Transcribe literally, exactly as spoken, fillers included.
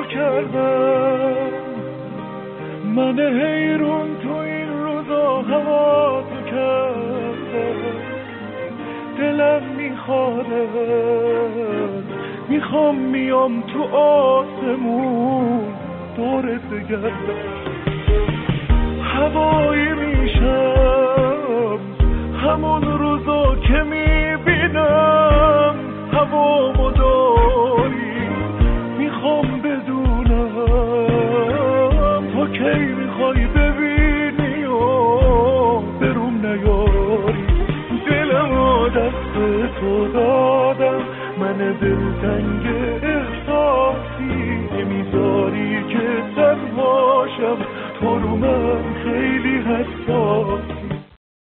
تو کردم، من حیرون تو این روزا هوا تو کردم. دلم میخواد میخوام میام تو آسمون دورت بگردم. هوایی میشم همون روزا که میبینم هوامو داری. میخوام بدونم تا کی میخوای ببینی و بروم نیاری. دلمو دست تو دادم، من دلتنگ